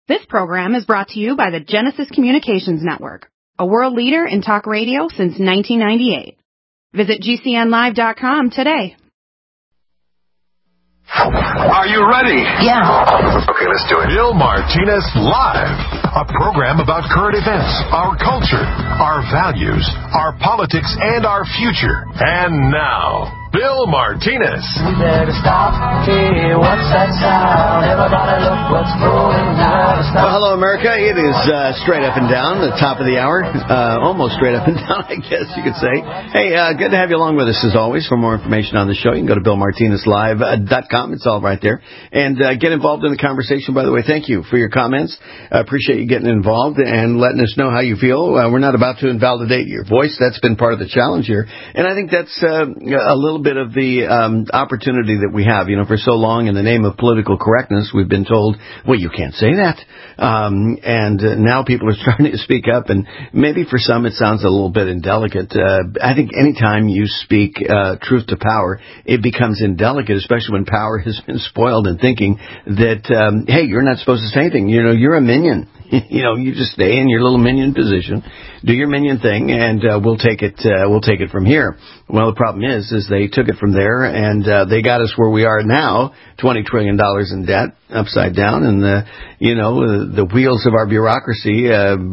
This program is brought to you by the Genesis Communications Network, a world leader in talk radio since 1998. Visit GCNlive.com today. Are you ready? Yeah. Okay, let's do it. Bill Martinez Live, a program about current events, our culture, our values, our politics, and our future. And now, Bill Martinez. We better stop. Hey, what's that sound? Everybody look what's going on. Well, hello, America. It is straight up and down, the top of the hour. Almost straight up and down, I guess you could say. Hey, good to have you along with us, as always. For more information on the show, you can go to BillMartinezLive.com. It's all right there. And get involved in the conversation, by the way. Thank you for your comments. I appreciate you getting involved and letting us know how you feel. We're not about to invalidate your voice. That's been part of the challenge here. And I think that's a little bit of the opportunity that we have. You know, for so long, in the name of political correctness, we've been told, well, you can't say that. And now people are starting to speak up, and maybe for some it sounds a little bit indelicate. I think anytime you speak truth to power, it becomes indelicate, especially when power has been spoiled in thinking that, hey, you're not supposed to say anything. You know, you're a minion. You know, you just stay in your little minion position, do your minion thing, and we'll take it from here. Well, the problem is they took it from there, and they got us where we are now, $20 trillion in debt, upside down, and the wheels of our bureaucracy,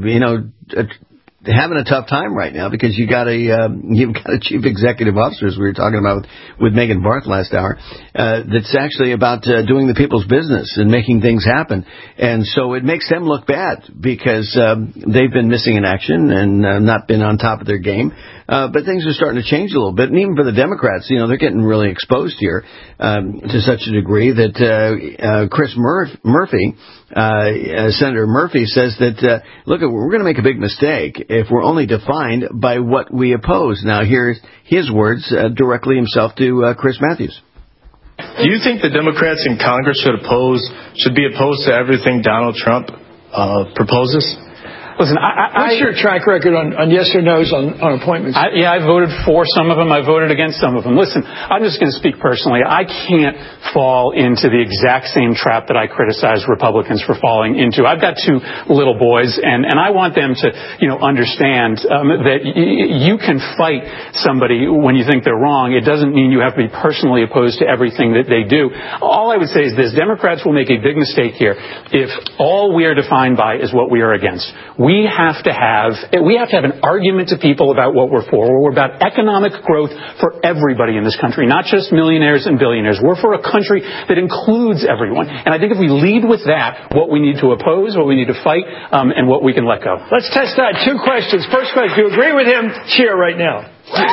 having a tough time right now because you've got a chief executive officer, as we were talking about with Megan Barth last hour, that's actually about doing the people's business and making things happen. And so it makes them look bad because they've been missing in action and not been on top of their game. But things are starting to change a little bit. And even for the Democrats, you know, they're getting really exposed here to such a degree that Chris Murphy, Senator Murphy, says that, look, we're going to make a big mistake if we're only defined by what we oppose. Now, here's his words directly himself to Chris Matthews. Do you think the Democrats in Congress should be opposed to everything Donald Trump proposes? Listen, what's your track record on yes or no's on appointments? I voted for some of them. I voted against some of them. Listen, I'm just going to speak personally. I can't fall into the exact same trap that I criticize Republicans for falling into. I've got two little boys, and I want them to, understand that you can fight somebody when you think they're wrong. It doesn't mean you have to be personally opposed to everything that they do. All I would say is this: Democrats will make a big mistake here if all we are defined by is what we are against. We have to have an argument to people about what we're for. We're about economic growth for everybody in this country, not just millionaires and billionaires. We're for a country that includes everyone. And I think if we lead with that, what we need to oppose, what we need to fight, and what we can let go. Let's test that. Two questions. First question, do you agree with him? Cheer right now.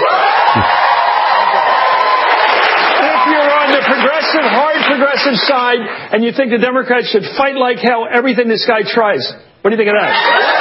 If you're on the hard progressive side, and you think the Democrats should fight like hell everything this guy tries, what do you think of that?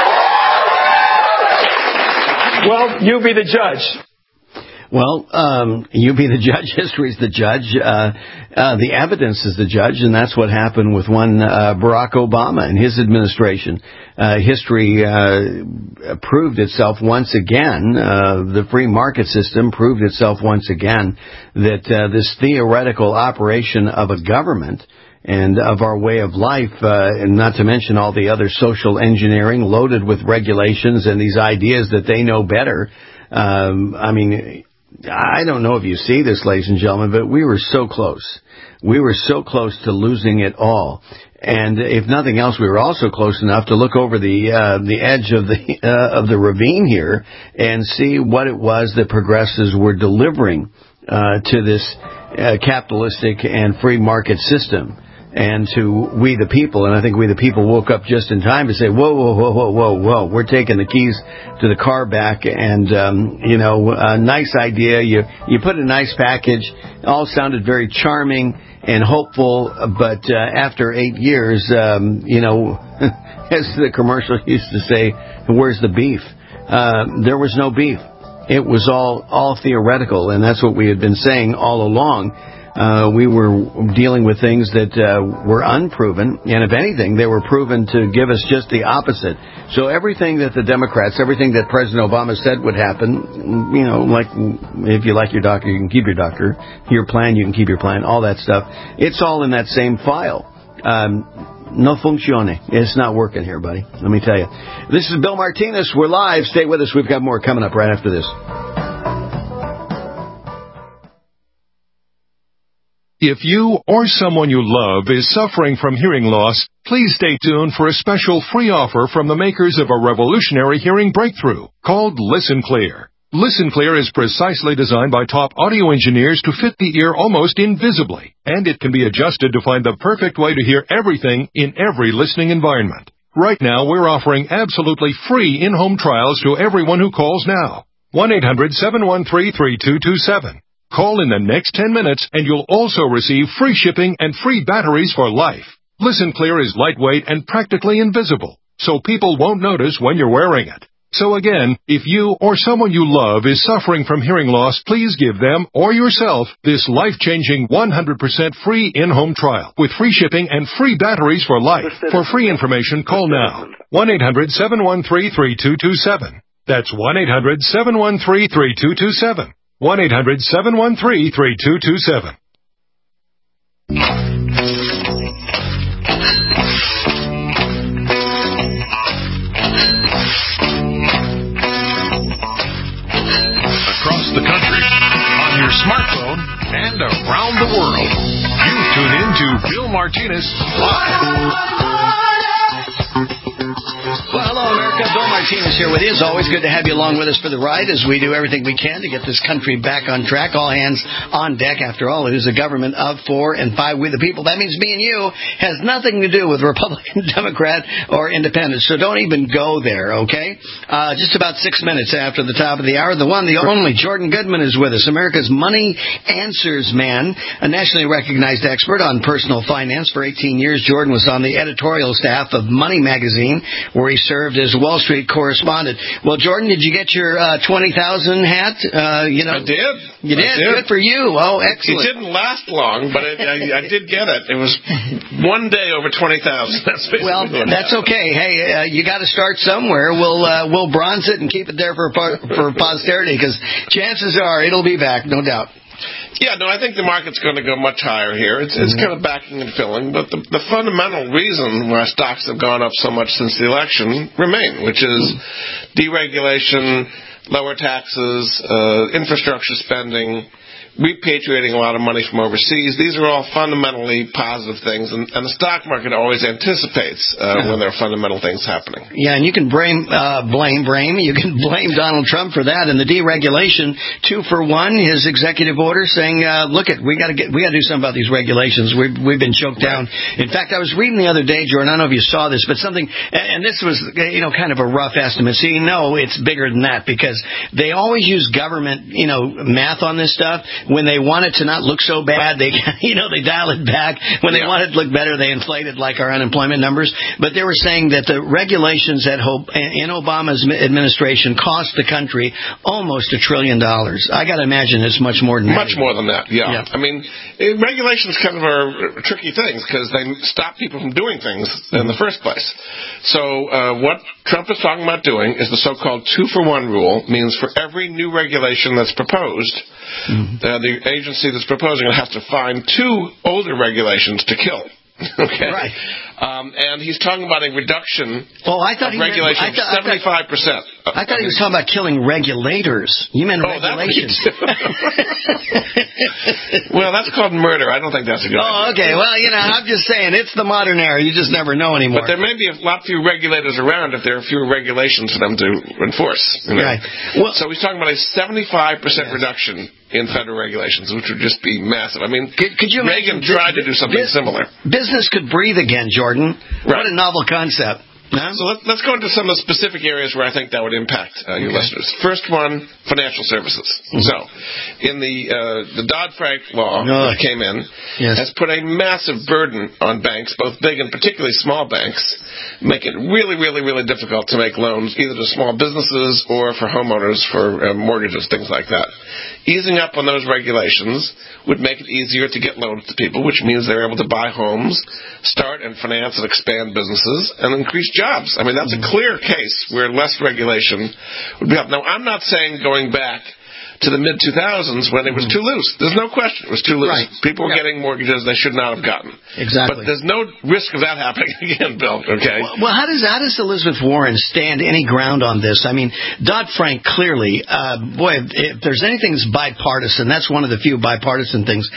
Well, you be the judge. Well, you be the judge. History's the judge. The evidence is the judge, and that's what happened with one Barack Obama and his administration. History proved itself once again. The free market system proved itself once again that this theoretical operation of a government and of our way of life, and not to mention all the other social engineering loaded with regulations and these ideas that they know better. I mean, I don't know if you see this, ladies and gentlemen, but we were so close. We were so close to losing it all. And if nothing else, we were also close enough to look over the edge of the ravine here and see what it was that progressives were delivering to this capitalistic and free market system. And to we the people, and I think we the people woke up just in time to say, whoa, we're taking the keys to the car back, and, a nice idea. You put a nice package, all sounded very charming and hopeful, but after 8 years, as the commercial used to say, where's the beef? There was no beef. It was all theoretical, and that's what we had been saying all along. We were dealing with things that were unproven, and if anything, they were proven to give us just the opposite. So everything that the Democrats, everything that President Obama said would happen, like if you like your doctor, you can keep your doctor, your plan, you can keep your plan, all that stuff, it's all in that same file. no funcione. It's not working here, buddy. Let me tell you. This is Bill Martinez. We're live. Stay with us. We've got more coming up right after this. If you or someone you love is suffering from hearing loss, please stay tuned for a special free offer from the makers of a revolutionary hearing breakthrough called Listen Clear. Listen Clear is precisely designed by top audio engineers to fit the ear almost invisibly, and it can be adjusted to find the perfect way to hear everything in every listening environment. Right now, we're offering absolutely free in-home trials to everyone who calls now. 1-800-713-3227. Call in the next 10 minutes, and you'll also receive free shipping and free batteries for life. Listen Clear is lightweight and practically invisible, so people won't notice when you're wearing it. So again, if you or someone you love is suffering from hearing loss, please give them or yourself this life-changing 100% free in-home trial with free shipping and free batteries for life. For free information, call now. 1-800-713-3227. That's 1-800-713-3227. 1-800-713-3227. Across the country, on your smartphone, and around the world, you tune in to Bill Martinez Live. Well, hello, America. Bill Martinez here with you. It's always good to have you along with us for the ride as we do everything we can to get this country back on track. All hands on deck. After all, it is a government of, for, and by we the people. That means me and you has nothing to do with Republican, Democrat, or Independent. So don't even go there, okay? Just about 6 minutes after the top of the hour, the one, the only, Jordan Goodman is with us, America's money answers man, a nationally recognized expert on personal finance. For 18 years, Jordan was on the editorial staff of Money Magazine, where he served as Wall Street correspondent. Well, Jordan, did you get your 20,000 hat? I did. You did? Good for you. Oh, excellent. It didn't last long, but I did get it. It was one day over 20,000. Well, that's okay. Hey, you got to start somewhere. We'll bronze it and keep it there for posterity, because chances are it'll be back, no doubt. Yeah, no, I think the market's going to go much higher here. It's kind of backing and filling, but the fundamental reason why stocks have gone up so much since the election remain, which is deregulation, lower taxes, infrastructure spending, repatriating a lot of money from overseas. These are all fundamentally positive things, and the stock market always anticipates when there are fundamental things happening. Yeah, and you can blame Donald Trump for that, and the deregulation. 2 for 1, his executive order saying, "Look, we got to do something about these regulations. We've been choked down." In fact, I was reading the other day, Jordan. I don't know if you saw this, but something, and this was kind of a rough estimate. So it's bigger than that, because they always use government math on this stuff. When they want it to not look so bad, they dial it back. When they want it to look better, they inflate it, like our unemployment numbers. But they were saying that the regulations in Obama's administration cost the country almost $1 trillion. I got to imagine it's much more than that. Much more than that, yeah. I mean, regulations kind of are tricky things because they stop people from doing things in the first place. So what Trump is talking about doing is the so-called 2 for 1 rule. Means for every new regulation that's proposed, the agency that's proposing it has to find 2 older regulations to kill. Okay. Right. And he's talking about a reduction of regulation of 75%. I thought he was talking about killing regulators. You meant regulations. Well, that's called murder. I don't think that's a good idea. Oh, okay. Well, I'm just saying, it's the modern era. You just never know anymore. But there may be a lot fewer regulators around if there are fewer regulations for them to enforce. Right. Well, so he's talking about a 75% reduction in federal regulations, which would just be massive. I mean, could you Reagan tried to do something similar. Business could breathe again, Jordan. Right. What a novel concept. Huh? So let's go into some of the specific areas where I think that would impact your listeners. First one, financial services. So, in the Dodd-Frank law that came in, has put a massive burden on banks, both big and particularly small banks, make it really, really, really difficult to make loans, either to small businesses or for homeowners for mortgages, things like that. Easing up on those regulations would make it easier to get loans to people, which means they're able to buy homes, start and finance and expand businesses, and increase jobs. I mean, that's a clear case where less regulation would be helpful. Now, I'm not saying going back to the mid-2000s when it was too loose. There's no question it was too loose. Right. People were getting mortgages they should not have gotten. Exactly. But there's no risk of that happening again, Bill, okay? Well, how does Elizabeth Warren stand any ground on this? I mean, Dodd-Frank clearly, if there's anything that's bipartisan, that's one of the few bipartisan things.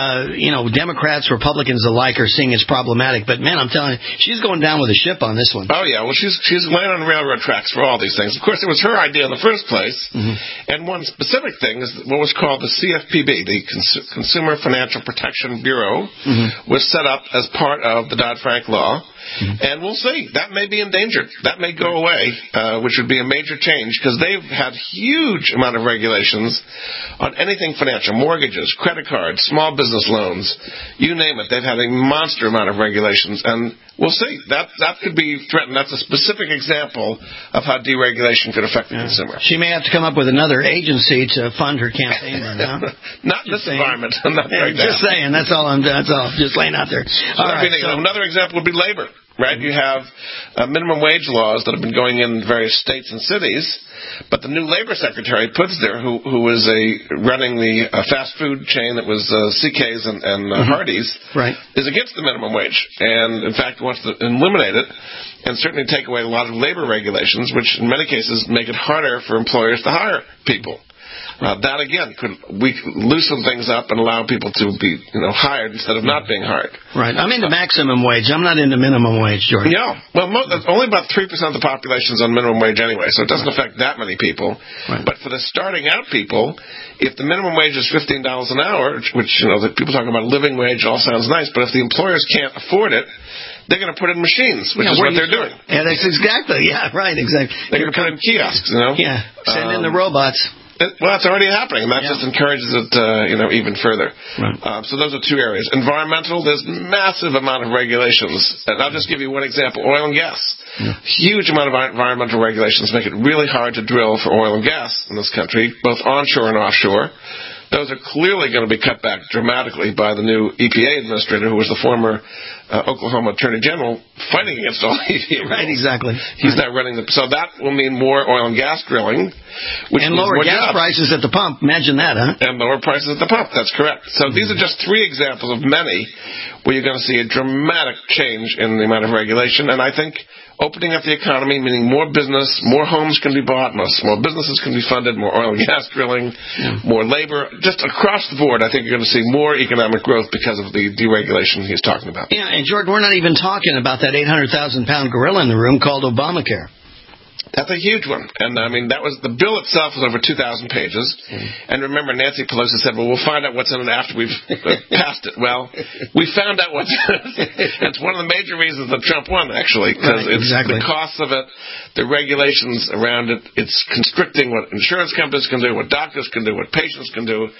Democrats, Republicans alike are seeing it's problematic. But, man, I'm telling you, she's going down with a ship on this one. Oh, yeah. Well, she's laying on railroad tracks for all these things. Of course, it was her idea in the first place. And one specific thing is what was called the CFPB, the Consumer Financial Protection Bureau, was set up as part of the Dodd-Frank law. And we'll see. That may be endangered. That may go away, which would be a major change because they've had huge amount of regulations on anything financial, mortgages, credit cards, small business loans, you name it. They've had a monster amount of regulations, and we'll see. That could be threatened. That's a specific example of how deregulation could affect the consumer. She may have to come up with another agency to fund her campaign. Not in this environment. Not right now. Just saying. That's all. Just laying out there. Another example would be labor. Right, you have minimum wage laws that have been going in various states and cities, but the new labor secretary, Putzner, who was running the fast food chain that was CK's and Hardee's, is against the minimum wage, and in fact wants to eliminate it and certainly take away a lot of labor regulations, which in many cases make it harder for employers to hire people. That, again, could loosen things up and allow people to be hired instead of not being hired. Right. I'm into maximum wage. I'm not into minimum wage, Jordan. Yeah. Well, only about 3% of the population is on minimum wage anyway, so it doesn't affect that many people. Right. But for the starting out people, if the minimum wage is $15 an hour, which, the people talking about living wage all sounds nice, but if the employers can't afford it, they're going to put in machines, which is what they're doing. Yeah, that's exactly. Yeah, right, exactly. They're going to put in kiosks, Yeah, send in the robots. Well, it's already happening, and that just encourages it, even further. Right. So those are two areas. Environmental, there's massive amount of regulations. And I'll just give you one example, oil and gas. Huge amount of environmental regulations make it really hard to drill for oil and gas in this country, both onshore and offshore. Those are clearly going to be cut back dramatically by the new EPA administrator, who was the former Oklahoma Attorney General, fighting against all EPA. Right, exactly. He's now running so that will mean more oil and gas drilling, which and lower gas prices at the pump. Imagine that, huh? And lower prices at the pump. That's correct. So these are just three examples of many where you're going to see a dramatic change in the amount of regulation, and I think opening up the economy, meaning more business, more homes can be bought, more small businesses can be funded, more oil and gas drilling, more labor. Just across the board, I think you're going to see more economic growth because of the deregulation he's talking about. Yeah, and Jordan, we're not even talking about that 800,000-pound gorilla in the room called Obamacare. That's a huge one. And, that was the bill itself was over 2,000 pages. And remember, Nancy Pelosi said, well, we'll find out what's in it after we've passed it. Well, we found out what's in it. It's one of the major reasons that Trump won, actually, because it's the costs of it, the regulations around it. It's constricting what insurance companies can do, what doctors can do, what patients can do.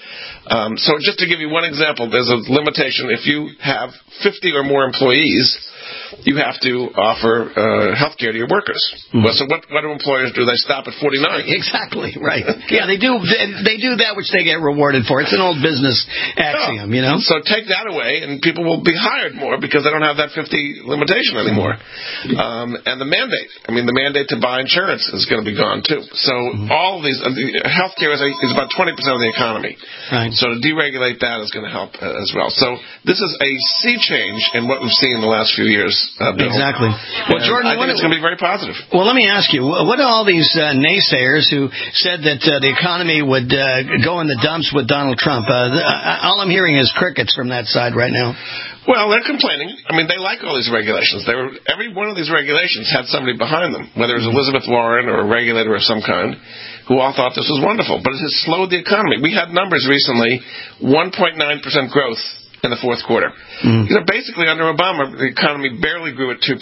So just to give you one example, there's a limitation. If you have 50 or more employees, you have to offer health care to your workers. Well, so what do employers do? They stop at 49. Exactly, right. Yeah, they do that which they get rewarded for. It's an old business axiom, So take that away, and people will be hired more because they don't have that 50 limitation anymore. And the mandate. The mandate to buy insurance is going to be gone, too. So all of these, health care is about 20% of the economy. Right. So to deregulate that is going to help as well. So this is a sea change in what we've seen in the last few years. Bill. Exactly. Well, Jordan, I think it's going to be very positive. Well, let me ask you, what are all these naysayers who said that the economy would go in the dumps with Donald Trump? All I'm hearing is crickets from that side right now. Well, they're complaining. They like all these regulations. Every one of these regulations had somebody behind them, whether it was Elizabeth Warren or a regulator of some kind, who all thought this was wonderful. But it has slowed the economy. We had numbers recently, 1.9% growth in the fourth quarter. Basically under Obama, the economy barely grew at 2%.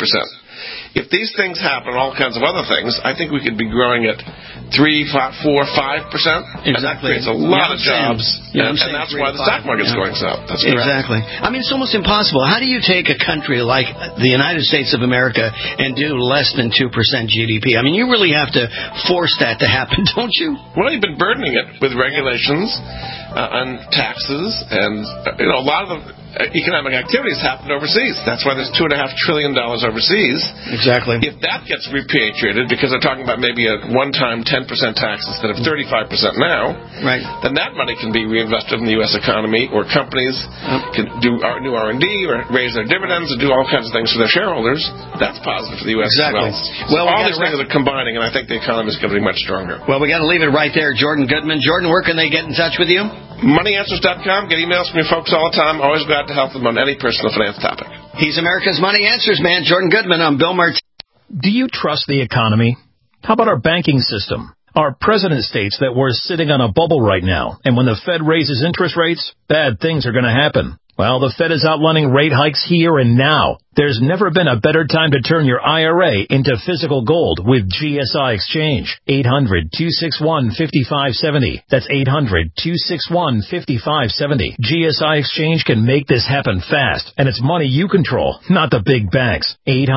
If these things happen, all kinds of other things, I think we could be growing at 3, 4, 5%. Exactly. And that creates a lot of jobs. And that's why the stock market's going up. That's correct. Exactly. It's almost impossible. How do you take a country like the United States of America and do less than 2% GDP? You really have to force that to happen, don't you? Well, you've been burdening it with regulations and taxes, and a lot of the economic activities happened overseas. That's why there's $2.5 trillion overseas. Exactly. If that gets repatriated, because they're talking about maybe a one-time 10% tax instead of 35% now, right, then that money can be reinvested in the U.S. economy, or companies can do new R&D or raise their dividends and do all kinds of things for their shareholders. That's positive for the U.S. Exactly. as well. All these things are combining, and I think the economy is going to be much stronger. Well, we got to leave it right there. Jordan Goodman. Jordan, where can they get in touch with you? MoneyAnswers.com. Get emails from your folks all the time. Always glad to help them on any personal finance topic. He's America's Money Answers man, Jordan Goodman. I'm Bill Martinez. Do you trust the economy? How about our banking system? Our president states that we're sitting on a bubble right now, and when the Fed raises interest rates, bad things are going to happen. Well, the Fed is outlining rate hikes here and now. There's never been a better time to turn your IRA into physical gold with GSI Exchange. 800-261-5570. That's 800-261-5570. GSI Exchange can make this happen fast, and it's money you control, not the big banks.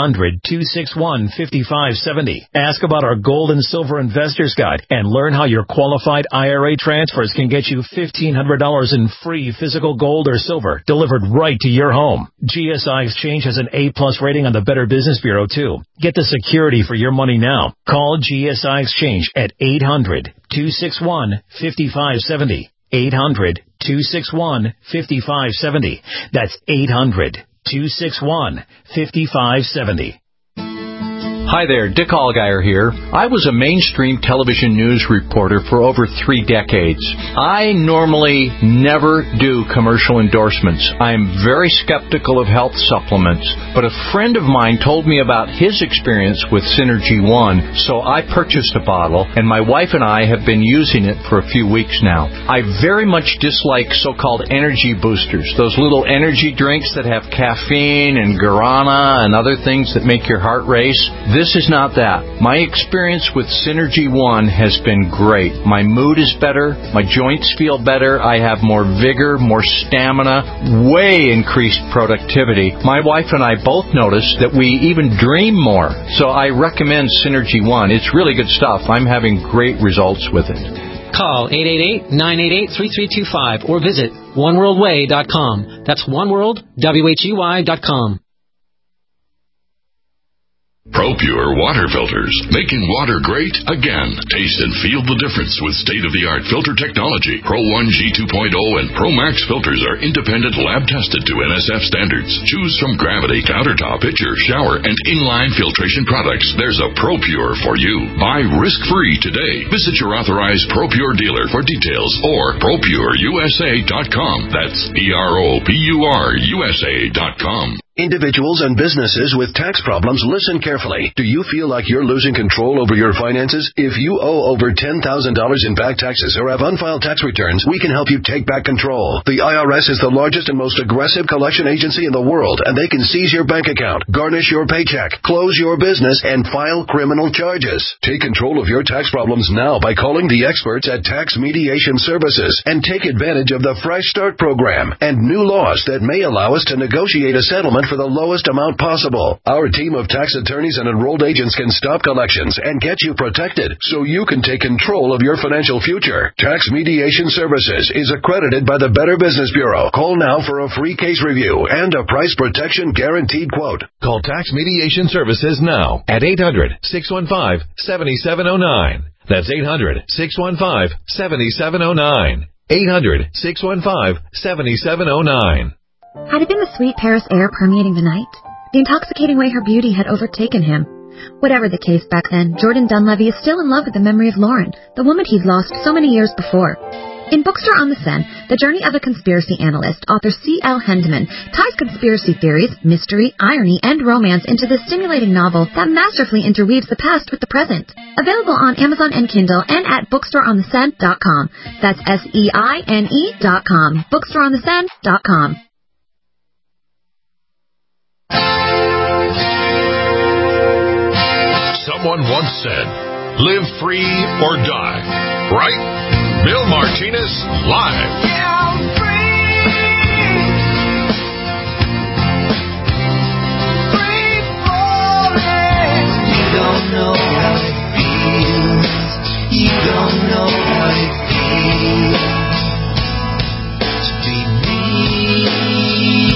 800-261-5570. Ask about our Gold and Silver Investors Guide and learn how your qualified IRA transfers can get you $1,500 in free physical gold or silver delivered right to your home. GSI Exchange has an A-plus rating on the Better Business Bureau, too. Get the security for your money now. Call GSI Exchange at 800-261-5570. 800-261-5570. That's 800-261-5570. Hi there, Dick Allgaier here. I was a mainstream television news reporter for over 3 decades. I normally never do commercial endorsements. I am very skeptical of health supplements, but a friend of mine told me about his experience with Synergy One, so I purchased a bottle, and my wife and I have been using it for a few weeks now. I very much dislike so-called energy boosters, those little energy drinks that have caffeine and guarana and other things that make your heart race. This is not that. My experience with Synergy One has been great. My mood is better. My joints feel better. I have more vigor, more stamina, way increased productivity. My wife and I both noticed that we even dream more. So I recommend Synergy One. It's really good stuff. I'm having great results with it. Call 888-988-3325 or visit oneworldway.com. That's oneworldwhey.com. ProPure water filters, making water great again. Taste and feel the difference with state-of-the-art filter technology. Pro 1 G 2.0 and Pro Max filters are independent lab-tested to NSF standards. Choose from Gravity, Countertop, Pitcher, Shower, and Inline filtration products. There's a ProPure for you. Buy risk-free today. Visit your authorized ProPure dealer for details or ProPureUSA.com. That's ProPureUSA.com. Individuals and businesses with tax problems, listen carefully. Do you feel like you're losing control over your finances? If you owe over $10,000 in back taxes or have unfiled tax returns, we can help you take back control. The IRS is the largest and most aggressive collection agency in the world, and they can seize your bank account, garnish your paycheck, close your business, and file criminal charges. Take control of your tax problems now by calling the experts at Tax Mediation Services and take advantage of the Fresh Start program and new laws that may allow us to negotiate a settlement for the lowest amount possible. Our team of tax attorneys and enrolled agents can stop collections and get you protected so you can take control of your financial future. Tax Mediation Services is accredited by the Better Business Bureau. Call now for a free case review and a price protection guaranteed quote. Call Tax Mediation Services now at 800-615-7709. That's 800-615-7709. 800-615-7709. Had it been the sweet Paris air permeating the night? The intoxicating way her beauty had overtaken him? Whatever the case back then, Jordan Dunleavy is still in love with the memory of Lauren, the woman he's lost so many years before. In Bookstore on the Seine, the journey of a conspiracy analyst, author C.L. Hendeman ties conspiracy theories, mystery, irony, and romance into this stimulating novel that masterfully interweaves the past with the present. Available on Amazon and Kindle and at bookstoreontheseine.com. That's SEINE.com. Bookstoreontheseine.com. Someone once said, live free or die. Right? Bill Martinez, live. Yeah, I'm free. Free falling. You don't know how it feels. You don't know how it feels to be me.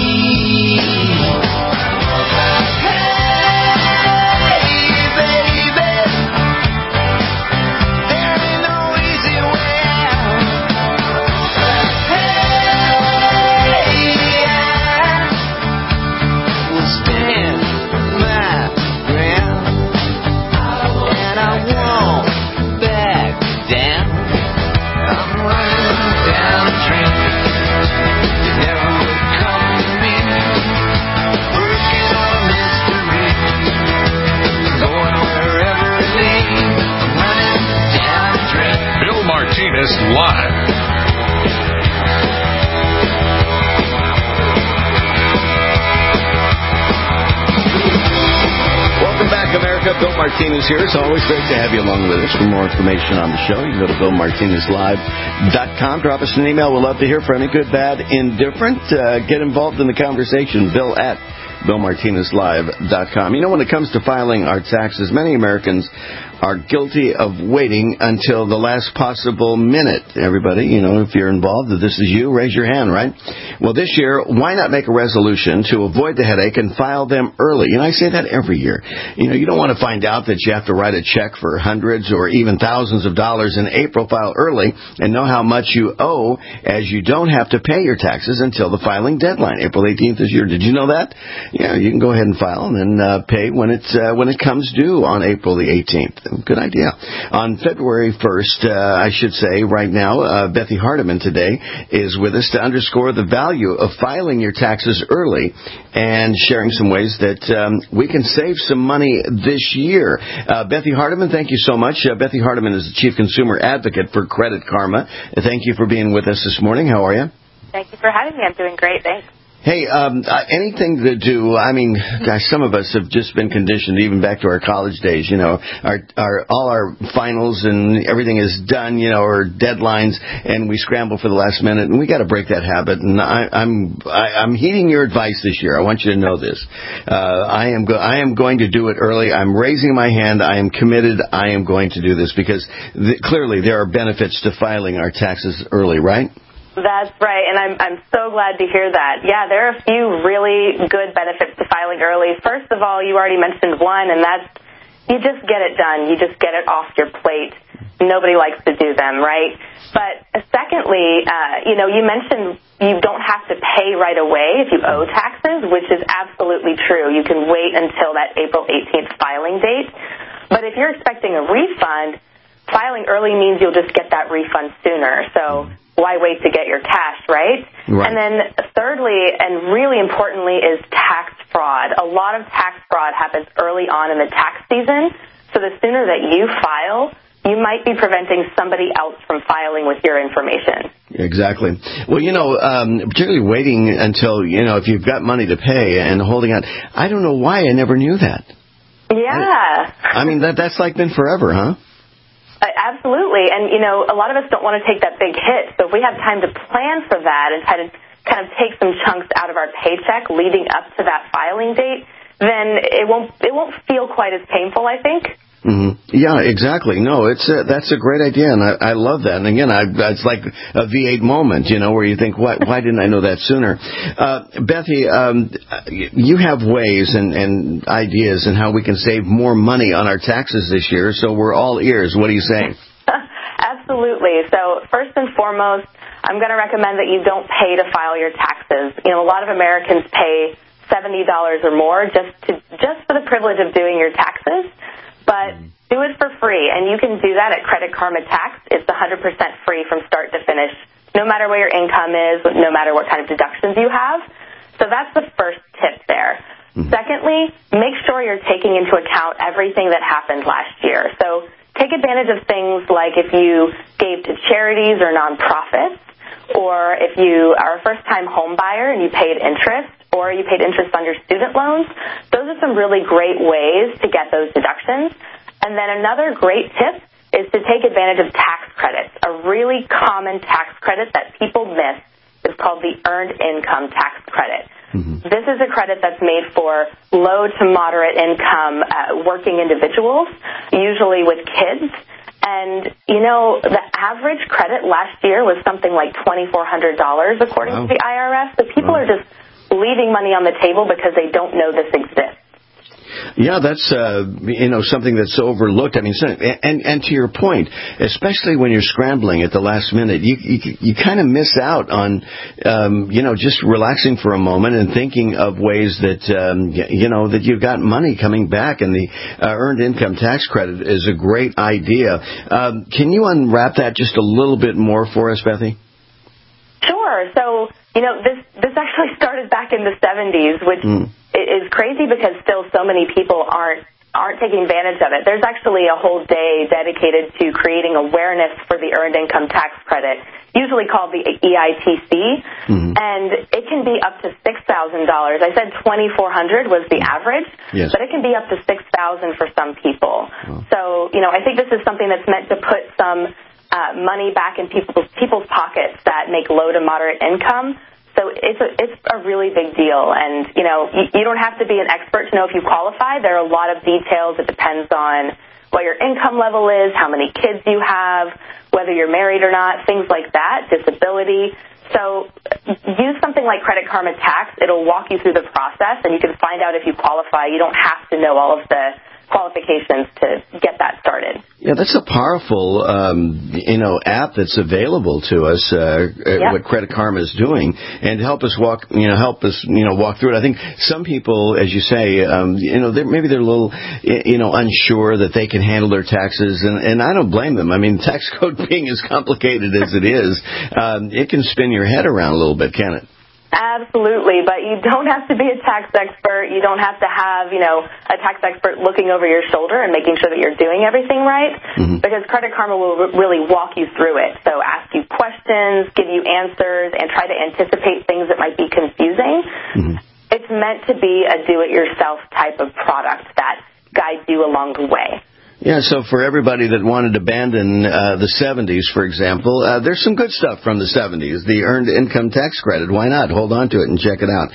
Talk America. Bill Martinez here. It's always great to have you along with us. For more information on the show, you can go to BillMartinezLive.com. Drop us an email. We'll love to hear from you. Good, bad, indifferent. Get involved in the conversation. Bill at BillMartinezLive.com. You know, when it comes to filing our taxes, many Americans are guilty of waiting until the last possible minute. Everybody, you know, if you're involved, if this is you, raise your hand, right? Well, this year, why not make a resolution to avoid the headache and file them early? And I say that every year. You know, you don't want to find out that you have to write a check for hundreds or even thousands of dollars in April. File early and know how much you owe, as you don't have to pay your taxes until the filing deadline, April 18th this year. Did you know that? Yeah, you can go ahead and file and then pay when it comes due on April the 18th. Good idea. On February 1st, I should say right now, Bethy Hardiman today is with us to underscore the value of filing your taxes early and sharing some ways that we can save some money this year. Bethy Hardiman, thank you so much. Bethy Hardiman is the Chief Consumer Advocate for Credit Karma. Thank you for being with us this morning. How are you? Thank you for having me. I'm doing great. Thanks. Hey, anything to do, I mean, gosh, some of us have just been conditioned even back to our college days, you know, all our finals and everything is done, you know, or deadlines, and we scramble for the last minute, and we got to break that habit, and I'm heeding your advice this year. I want you to know this. I am going to do it early. I'm raising my hand. I am committed. I am going to do this because clearly there are benefits to filing our taxes early, right? That's right, and I'm so glad to hear that. Yeah, there are a few really good benefits to filing early. First of all, you already mentioned one, and that's you just get it done. You just get it off your plate. Nobody likes to do them, right? But secondly, you know, you mentioned you don't have to pay right away if you owe taxes, which is absolutely true. You can wait until that April 18th filing date. But if you're expecting a refund, filing early means you'll just get that refund sooner. So why wait to get your cash, right? And then thirdly, and really importantly, is tax fraud. A lot of tax fraud happens early on in the tax season. So the sooner that you file, you might be preventing somebody else from filing with your information. Exactly. Well, you know, particularly waiting until, you know, if you've got money to pay and holding on. I don't know why I never knew that. Yeah. I mean, that's like been forever, huh? Absolutely. And, you know, a lot of us don't want to take that big hit. So if we have time to plan for that and try to kind of take some chunks out of our paycheck leading up to that filing date, then it won't feel quite as painful, I think. Mm-hmm. Yeah, exactly. No, that's a great idea, and I love that. And again, it's like a V8 moment, you know, where you think, why didn't I know that sooner? Bethy, you have ways and ideas on how we can save more money on our taxes this year, so we're all ears. What are you saying? Absolutely. So first and foremost, I'm going to recommend that you don't pay to file your taxes. You know, a lot of Americans pay $70 or more just for the privilege of doing your taxes. But do it for free, and you can do that at Credit Karma Tax. It's 100% free from start to finish, no matter what your income is, no matter what kind of deductions you have. So that's the first tip there. Secondly, make sure you're taking into account everything that happened last year. So take advantage of things like if you gave to charities or nonprofits, or if you are a first-time home buyer and you paid interest, or you paid interest on your student loans. Those are some really great ways to get those deductions. And then another great tip is to take advantage of tax credits. A really common tax credit that people miss is called the Earned Income Tax Credit. This is a credit that's made for low to moderate income working individuals, usually with kids. And, you know, the average credit last year was something like $2,400, according to the IRS. So people are just leaving money on the table because they don't know this exists. Yeah, that's you know, something that's overlooked. I mean, and to your point, especially when you're scrambling at the last minute, you kind of miss out on you know, just relaxing for a moment and thinking of ways that you know, that you've got money coming back, and the Earned Income Tax Credit is a great idea. Can you unwrap that just a little bit more for us, Bethy? Sure. So, you know, this actually started back in the 70s, which is crazy because still so many people aren't start taking advantage of it. There's actually a whole day dedicated to creating awareness for the Earned Income Tax Credit, usually called the EITC, and it can be up to $6,000. I said $2,400 was the average, but it can be up to $6,000 for some people. So, I think this is something that's meant to put some money back in people's pockets that make low to moderate income. So it's a really big deal, and you don't have to be an expert to know if you qualify. There are a lot of details. It depends on what your income level is, how many kids you have, whether you're married or not, things like that, disability. So use something like Credit Karma Tax. It'll walk you through the process, and you can find out if you qualify. You don't have to know all of the qualifications to get that started. Yeah, that's a powerful, app that's available to us. What Credit Karma is doing, and help us walk through it. I think some people, as you say, maybe they're a little, unsure that they can handle their taxes, and I don't blame them. I mean, tax code being as complicated as it is, it can spin your head around a little bit, can it? Absolutely, but you don't have to be a tax expert. You don't have to have, a tax expert looking over your shoulder and making sure that you're doing everything right, because Credit Karma will really walk you through it. So ask you questions, give you answers, and try to anticipate things that might be confusing. It's meant to be a do-it-yourself type of product that guides you along the way. Yeah, so for everybody that wanted to abandon the 70s, for example, there's some good stuff from the 70s, the Earned Income Tax Credit. Why not? Hold on to it and check it out.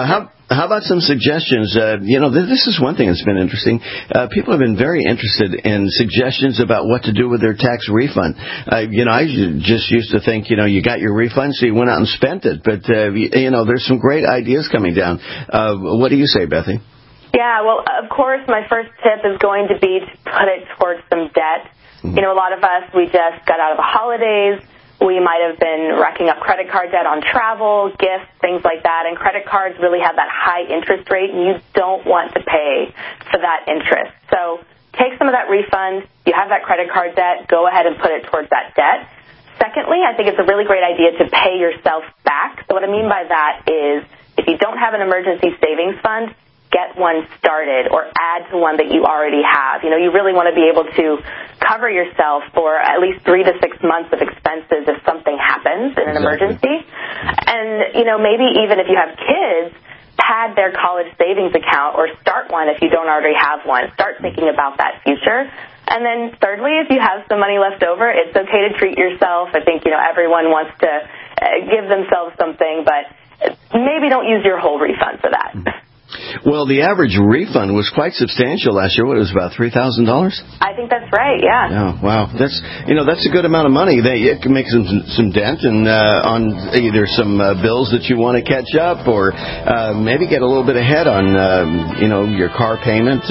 How about some suggestions? This is one thing that's been interesting. People have been very interested in suggestions about what to do with their tax refund. I just used to think, you got your refund, so you went out and spent it. But, there's some great ideas coming down. What do you say, Bethy? Yeah, well, of course, my first tip is going to be to put it towards some debt. A lot of us, we just got out of the holidays. We might have been racking up credit card debt on travel, gifts, things like that, and credit cards really have that high interest rate, and you don't want to pay for that interest. So take some of that refund. You have that credit card debt. Go ahead and put it towards that debt. Secondly, I think it's a really great idea to pay yourself back. So what I mean by that is if you don't have an emergency savings fund, get one started or add to one that you already have. You really want to be able to cover yourself for at least 3 to 6 months of expenses if something happens in an emergency. And, maybe even if you have kids, pad their college savings account or start one if you don't already have one. Start thinking about that future. And then thirdly, if you have some money left over, it's okay to treat yourself. I think, everyone wants to give themselves something, but maybe don't use your whole refund for that. Well, the average refund was quite substantial last year. What, it was about $3,000? I think that's right, yeah. Yeah, wow. That's a good amount of money. It can make some dent on either some bills that you want to catch up or maybe get a little bit ahead on, your car payment,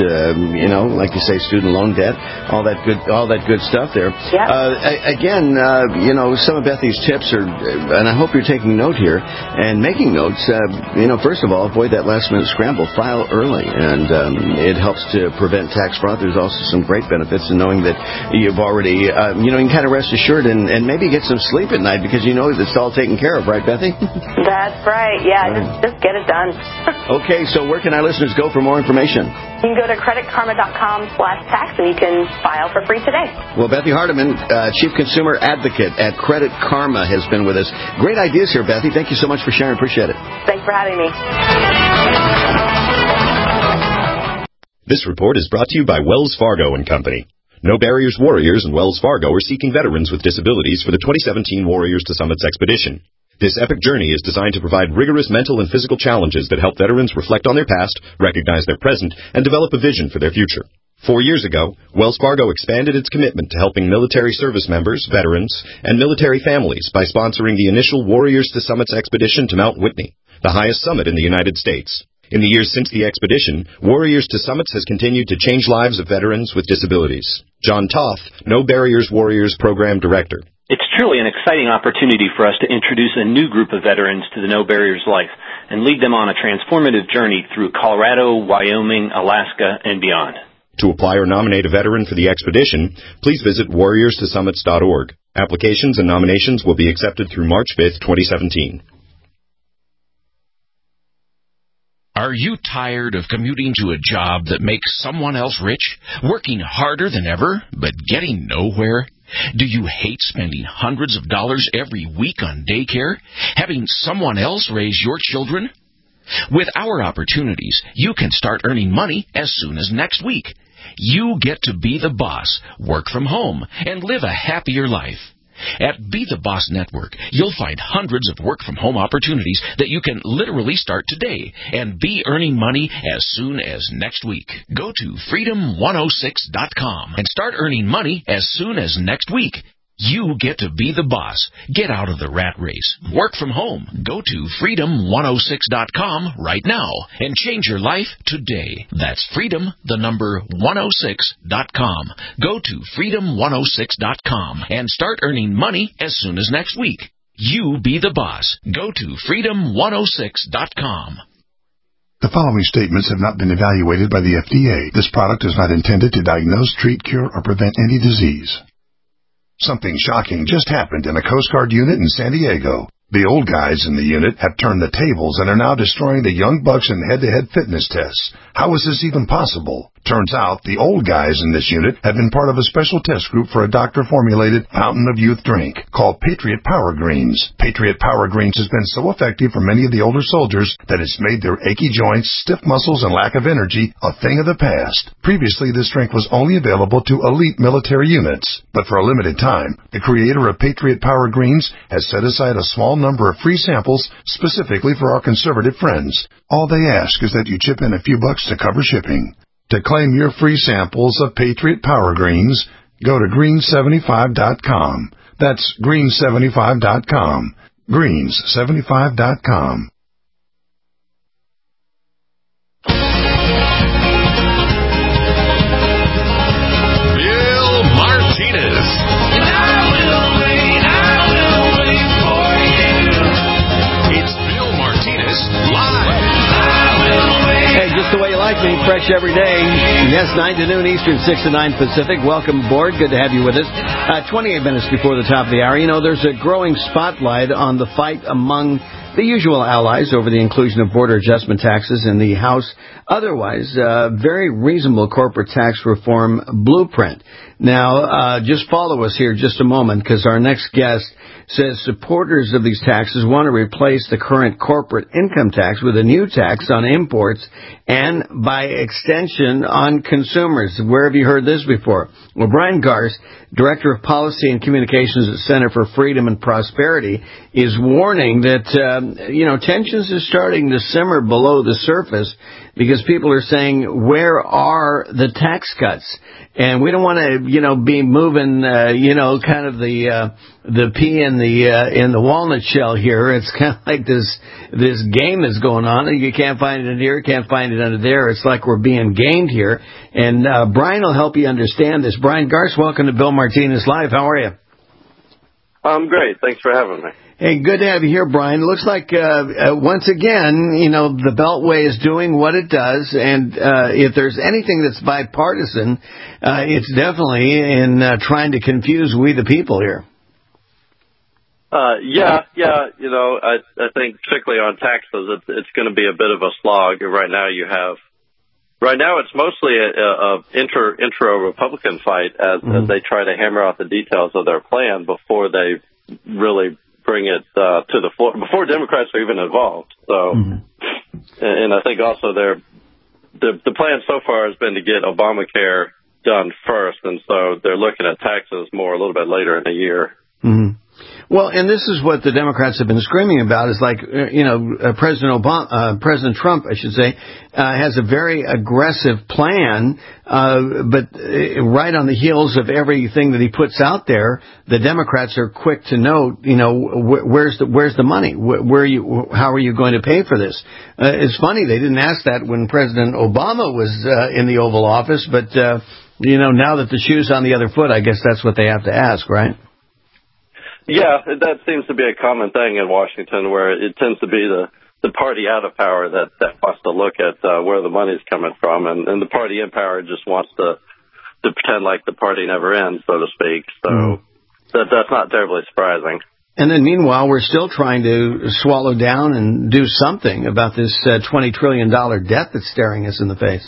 like you say, student loan debt, all that good stuff there. Yeah. Again, some of Bethy's tips are, and I hope you're taking note here and making notes. First of all, avoid that last-minute scramble. File early, and it helps to prevent tax fraud. There's also some great benefits in knowing that you've already, you can kind of rest assured and maybe get some sleep at night because you know it's all taken care of, right, Bethy? That's right, yeah, just get it done. Okay, so where can our listeners go for more information? You can go to creditkarma.com/tax and you can file for free today. Well, Bethy Hardiman, Chief Consumer Advocate at Credit Karma, has been with us. Great ideas here, Bethy. Thank you so much for sharing. Appreciate it. Thanks for having me. This report is brought to you by Wells Fargo and Company. No Barriers Warriors and Wells Fargo are seeking veterans with disabilities for the 2017 Warriors to Summits expedition. This epic journey is designed to provide rigorous mental and physical challenges that help veterans reflect on their past, recognize their present, and develop a vision for their future. 4 years ago, Wells Fargo expanded its commitment to helping military service members, veterans, and military families by sponsoring the initial Warriors to Summits expedition to Mount Whitney, the highest summit in the United States. In the years since the expedition, Warriors to Summits has continued to change lives of veterans with disabilities. John Toth, No Barriers Warriors Program Director. It's truly an exciting opportunity for us to introduce a new group of veterans to the No Barriers life and lead them on a transformative journey through Colorado, Wyoming, Alaska, and beyond. To apply or nominate a veteran for the expedition, please visit warriorstosummits.org. Applications and nominations will be accepted through March 5th, 2017. Are you tired of commuting to a job that makes someone else rich, working harder than ever, but getting nowhere? Do you hate spending hundreds of dollars every week on daycare, having someone else raise your children? With our opportunities, you can start earning money as soon as next week. You get to be the boss, work from home, and live a happier life. At Be the Boss Network, you'll find hundreds of work-from-home opportunities that you can literally start today and be earning money as soon as next week. Go to freedom106.com and start earning money as soon as next week. You get to be the boss. Get out of the rat race. Work from home. Go to freedom106.com right now and change your life today. That's freedom106.com. Go to freedom106.com and start earning money as soon as next week. You be the boss. Go to freedom106.com. The following statements have not been evaluated by the FDA. This product is not intended to diagnose, treat, cure, or prevent any disease. Something shocking just happened in a Coast Guard unit in San Diego. The old guys in the unit have turned the tables and are now destroying the young bucks in head-to-head fitness tests. How is this even possible? Turns out the old guys in this unit have been part of a special test group for a doctor-formulated Fountain of Youth drink called Patriot Power Greens. Patriot Power Greens has been so effective for many of the older soldiers that it's made their achy joints, stiff muscles, and lack of energy a thing of the past. Previously, this drink was only available to elite military units, but for a limited time, the creator of Patriot Power Greens has set aside a small number of free samples specifically for our conservative friends. All they ask is that you chip in a few bucks to cover shipping. To claim your free samples of Patriot Power Greens, go to greens75.com. That's greens75.com. greens75.com. Bill Martinez. Just the way you like me, fresh every day. Yes, 9 to noon Eastern, 6 to 9 Pacific. Welcome aboard. Good to have you with us. 28 minutes before the top of the hour. You know, there's a growing spotlight on the fight among the usual allies over the inclusion of border adjustment taxes in the House. Otherwise, very reasonable corporate tax reform blueprint. Now, just follow us here just a moment, because our next guest says supporters of these taxes want to replace the current corporate income tax with a new tax on imports and, by extension, on consumers. Where have you heard this before? Well, Brian Garst, Director of Policy and Communications at Center for Freedom and Prosperity, is warning that, tensions are starting to simmer below the surface because people are saying, where are the tax cuts? And we don't want to, be moving, kind of the pea in the walnut shell here. It's kind of like this game is going on. You can't find it in here, can't find it under there. It's like we're being gamed here. And Brian will help you understand this. Brian Garst, welcome to Bill Martinez Live. How are you? I'm great. Thanks for having me. Hey, good to have you here, Brian. Looks like, once again, the Beltway is doing what it does, and if there's anything that's bipartisan, it's definitely in trying to confuse we the people here. I think particularly on taxes, it's going to be a bit of a slog. Right now it's mostly a intra-Republican fight as they try to hammer out the details of their plan before they really bring it to the floor, before Democrats are even involved. So, and I think also the plan so far has been to get Obamacare done first, and so they're looking at taxes more a little bit later in the year. Mm-hmm. Well, and this is what the Democrats have been screaming about, is like, President Trump, has a very aggressive plan, but right on the heels of everything that he puts out there, the Democrats are quick to note, where's the money? How are you going to pay for this? It's funny, they didn't ask that when President Obama was in the Oval Office, but, now that the shoe's on the other foot, I guess that's what they have to ask, right? Yeah, that seems to be a common thing in Washington, where it tends to be the party out of power that wants to look at where the money's coming from, and the party in power just wants to pretend like the party never ends, so to speak. So that's not terribly surprising. And then meanwhile, we're still trying to swallow down and do something about this $20 trillion debt that's staring us in the face.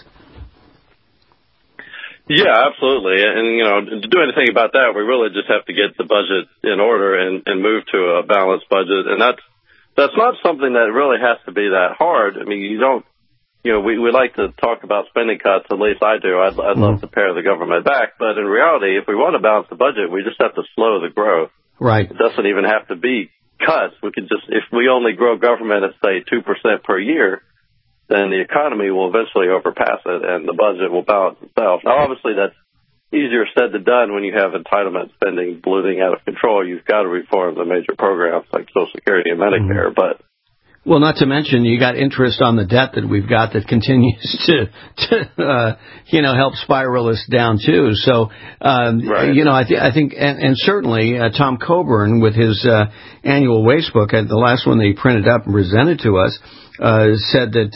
Yeah, absolutely. And, to do anything about that, we really just have to get the budget in order and move to a balanced budget. And that's not something that really has to be that hard. I mean, we like to talk about spending cuts, at least I do. I'd love to pare the government back. But in reality, if we want to balance the budget, we just have to slow the growth. Right. It doesn't even have to be cuts. We could just, if we only grow government at, say, 2% per year, then the economy will eventually overpass it and the budget will balance itself. Now, obviously, that's easier said than done when you have entitlement spending ballooning out of control. You've got to reform the major programs like Social Security and Medicare, but... Well, not to mention you got interest on the debt that we've got that continues to help spiral us down too. So, right. I think, and certainly Tom Coburn with his annual waste book, the last one that he printed up and presented to us, said that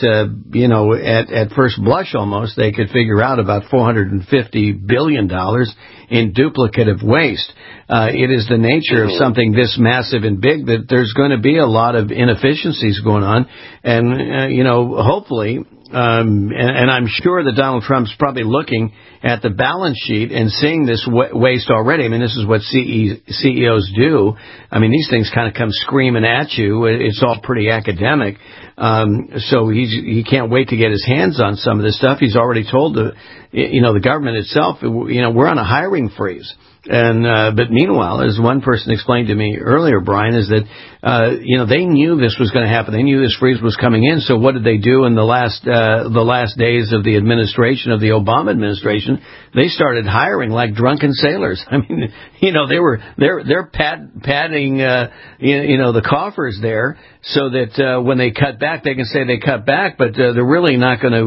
at first blush almost they could figure out about $450 billion in duplicative waste. It is the nature of something this massive and big that there's going to be a lot of inefficiencies going on, and hopefully. And I'm sure that Donald Trump's probably looking at the balance sheet and seeing this waste already. I mean, this is what CEOs do. I mean, these things kind of come screaming at you. It's all pretty academic. So he can't wait to get his hands on some of this stuff. He's already told the government itself, we're on a hiring freeze. And but meanwhile, as one person explained to me earlier, Brian, is that they knew this was going to happen. They knew this freeze was coming in. So what did they do in the last days of the administration of the Obama administration? They started hiring like drunken sailors. I mean, they're padding the coffers there so that when they cut back, they can say they cut back, but they're really not going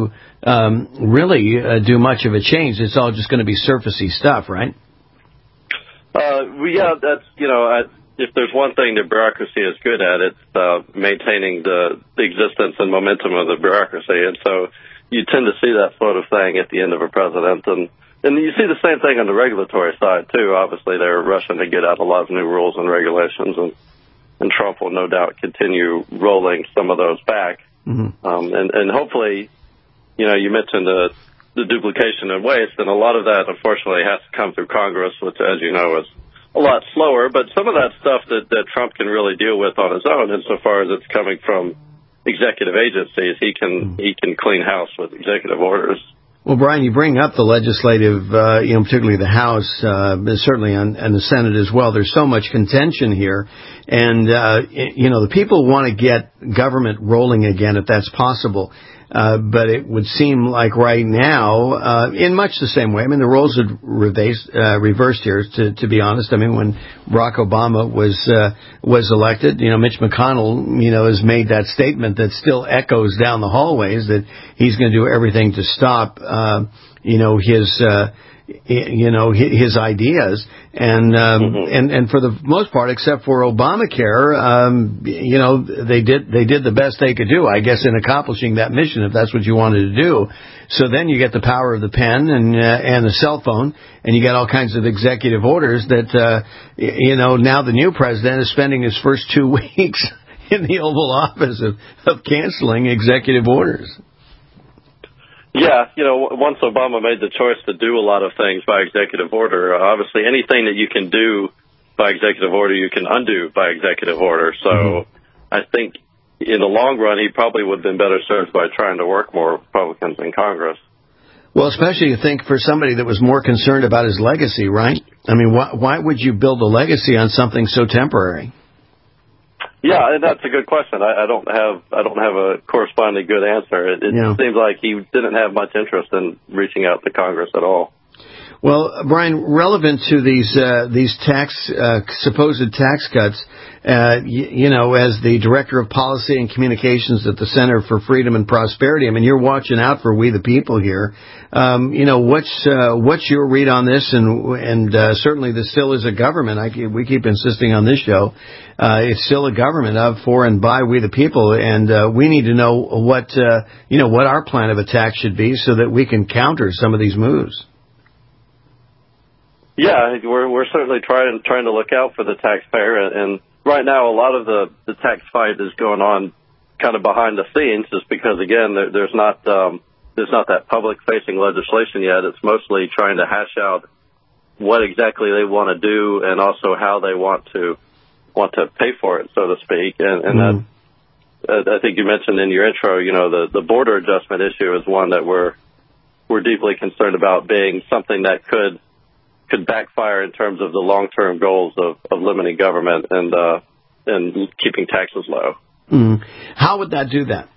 to do much of a change. It's all just going to be surfacey stuff, right? That's, if there's one thing the bureaucracy is good at, it's maintaining the existence and momentum of the bureaucracy. And so you tend to see that sort of thing at the end of a president. And you see the same thing on the regulatory side, too. Obviously, they're rushing to get out a lot of new rules and regulations, and Trump will no doubt continue rolling some of those back. Mm-hmm. And hopefully, you mentioned the duplication and waste, and a lot of that, unfortunately, has to come through Congress, which, as you know, is a lot slower. But some of that stuff that Trump can really deal with on his own, insofar as it's coming from executive agencies, he can clean house with executive orders. Well, Brian, you bring up the legislative, particularly the House, certainly and the Senate as well. There's so much contention here. And, the people want to get government rolling again if that's possible. But it would seem like right now, in much the same way, I mean, the roles had reversed here, to be honest. I mean, when Barack Obama was elected, Mitch McConnell, has made that statement that still echoes down the hallways that he's going to do everything to stop, his ideas, and for the most part, except for Obamacare, they did the best they could do, I guess, in accomplishing that mission, if that's what you wanted to do. So then you get the power of the pen and the cell phone, and you get all kinds of executive orders that now the new president is spending his first 2 weeks in the Oval Office of canceling executive orders. Yeah, once Obama made the choice to do a lot of things by executive order, obviously anything that you can do by executive order, you can undo by executive order. So I think in the long run, he probably would have been better served by trying to work more Republicans in Congress. Well, especially, you think, for somebody that was more concerned about his legacy, right? I mean, why would you build a legacy on something so temporary? Yeah, and that's a good question. I don't have a corresponding good answer. It seems like he didn't have much interest in reaching out to Congress at all. Well, Brian, relevant to these supposed tax cuts, as the Director of Policy and Communications at the Center for Freedom and Prosperity, I mean, you're watching out for we the people here. What's your read on this? And certainly this still is a government. We keep insisting on this show. It's still a government of, for, and by we the people, and we need to know what our plan of attack should be so that we can counter some of these moves. Yeah, we're certainly trying to look out for the taxpayer, and right now a lot of the tax fight is going on kind of behind the scenes, just because again there's not that public facing legislation yet. It's mostly trying to hash out what exactly they want to do and also how they want to pay for it, so to speak. And that, I think you mentioned in your intro, the border adjustment issue is one that we're deeply concerned about being something that could backfire in terms of the long-term goals of limiting government and keeping taxes low. How would that do that?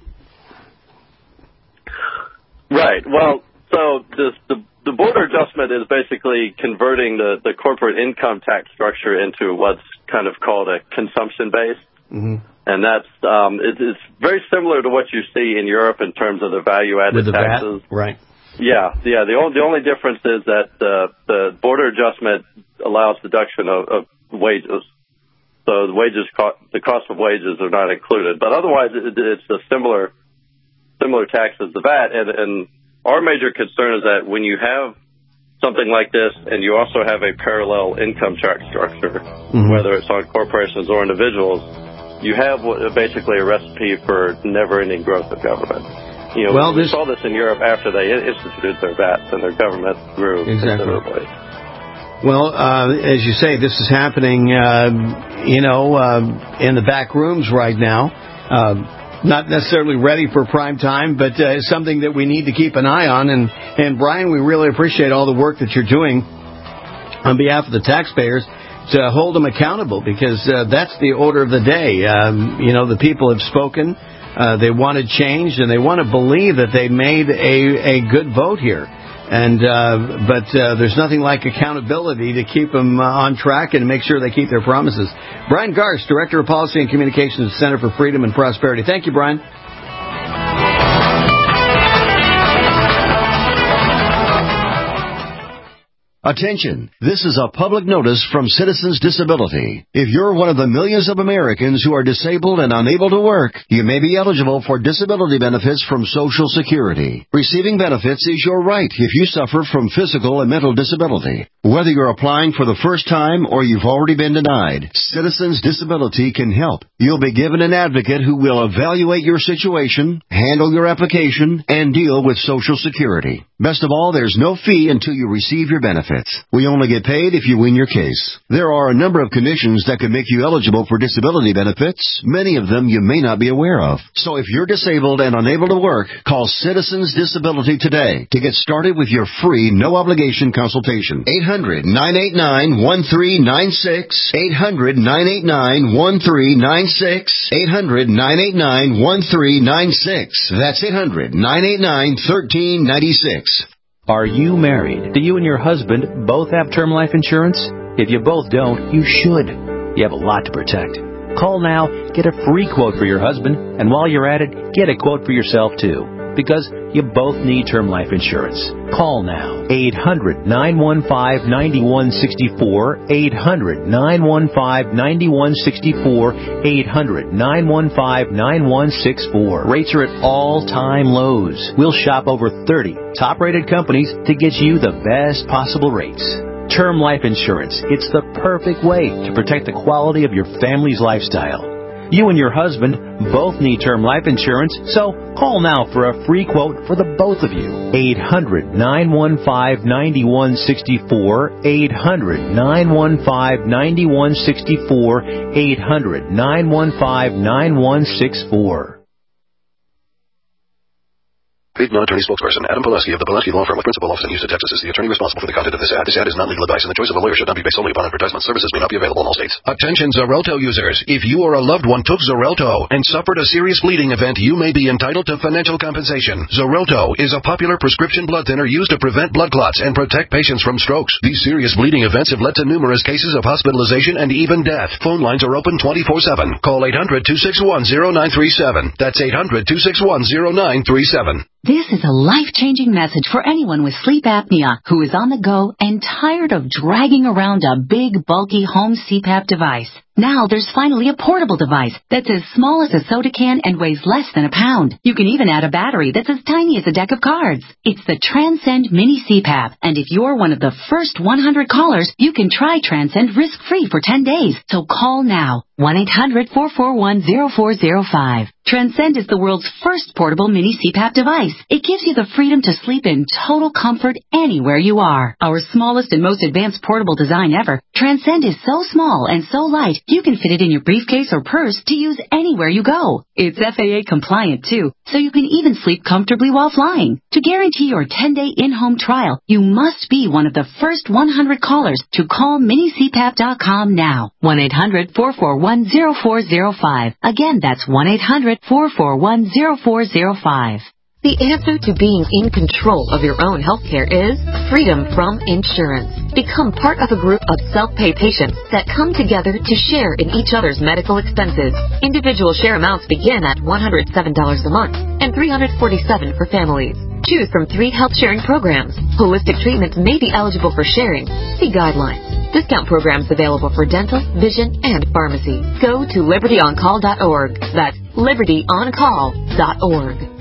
Right. Well, so the border adjustment is basically converting the corporate income tax structure into what's kind of called a consumption base. And that's it's very similar to what you see in Europe in terms of the value-added taxes. VAT? Right. Yeah. The only difference is that the border adjustment allows deduction of wages. So the cost of wages are not included. But otherwise, it's a similar tax as the VAT. And our major concern is that when you have something like this and you also have a parallel income tax structure, whether it's on corporations or individuals, you have basically a recipe for never-ending growth of government. We saw this in Europe after they instituted their VATs and their government grew considerably. Well, as you say, this is happening, in the back rooms right now. Not necessarily ready for prime time, but something that we need to keep an eye on. And Brian, we really appreciate all the work that you're doing on behalf of the taxpayers to hold them accountable, because that's the order of the day. The people have spoken. They want to change, and they want to believe that they made a good vote here. But there's nothing like accountability to keep them on track and make sure they keep their promises. Brian Garst, Director of Policy and Communications at Center for Freedom and Prosperity. Thank you, Brian. Attention, this is a public notice from Citizens Disability. If you're one of the millions of Americans who are disabled and unable to work, you may be eligible for disability benefits from Social Security. Receiving benefits is your right if you suffer from physical and mental disability. Whether you're applying for the first time or you've already been denied, Citizens Disability can help. You'll be given an advocate who will evaluate your situation, handle your application, and deal with Social Security. Best of all, there's no fee until you receive your benefits. We only get paid if you win your case. There are a number of conditions that can make you eligible for disability benefits. Many of them you may not be aware of. So if you're disabled and unable to work, call Citizens Disability today to get started with your free, no-obligation consultation. 800-989-1396. 800-989-1396. 800-989-1396. That's 800-989-1396. Are you married? Do you and your husband both have term life insurance? If you both don't, you should. You have a lot to protect. Call now, get a free quote for your husband, and while you're at it, get a quote for yourself too. Because you both need term life insurance. Call now. 800-915-9164. 800-915-9164. 800-915-9164. Rates are at all-time lows. We'll shop over 30 top-rated companies to get you the best possible rates. Term life insurance. It's the perfect way to protect the quality of your family's lifestyle. You and your husband both need term life insurance, so call now for a free quote for the both of you. 800-915-9164. 800-915-9164. 800-915-9164. Paid non-attorney spokesperson Adam Pileski of the Pileski Law Firm with principal office in Houston, Texas is the attorney responsible for the content of this ad. This ad is not legal advice, and the choice of a lawyer should not be based solely upon advertisement. Services may not be available in all states. Attention Xarelto users. If you or a loved one took Xarelto and suffered a serious bleeding event, you may be entitled to financial compensation. Xarelto is a popular prescription blood thinner used to prevent blood clots and protect patients from strokes. These serious bleeding events have led to numerous cases of hospitalization and even death. Phone lines are open 24/7. Call 800-261-0937. That's 800-261-0937. This is a life-changing message for anyone with sleep apnea who is on the go and tired of dragging around a big, bulky home CPAP device. Now there's finally a portable device that's as small as a soda can and weighs less than a pound. You can even add a battery that's as tiny as a deck of cards. It's the Transcend Mini CPAP, and if you're one of the first 100 callers, you can try Transcend risk-free for 10 days. So call now, 1-800-441-0405. Transcend is the world's first portable mini CPAP device. It gives you the freedom to sleep in total comfort anywhere you are. Our smallest and most advanced portable design ever, Transcend is so small and so light, you can fit it in your briefcase or purse to use anywhere you go. It's FAA compliant too, so you can even sleep comfortably while flying. To guarantee your 10-day in-home trial, you must be one of the first 100 callers to call minicpap.com now. 1-800-441-0405. Again, that's 1-800-441-0405. The answer to being in control of your own healthcare is freedom from insurance. Become part of a group of self-pay patients that come together to share in each other's medical expenses. Individual share amounts begin at $107 a month and $347 for families. Choose from 3 health-sharing programs. Holistic treatments may be eligible for sharing. See guidelines. Discount programs available for dental, vision, and pharmacy. Go to libertyoncall.org. That's libertyoncall.org.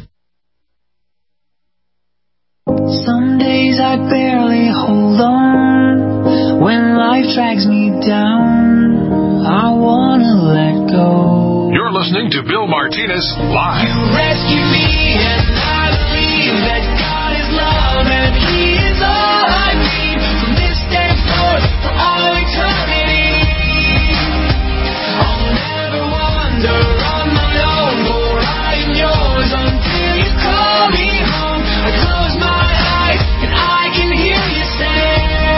Some days I barely hold on. When life drags me down, I wanna let go. You're listening to Bill Martinez Live. You rescue me, and I believe that God is love, and He is all I need from this day forth for all eternity. I'll never wander on my own, for I am yours until you call me home. I close my eyes and I can hear you say,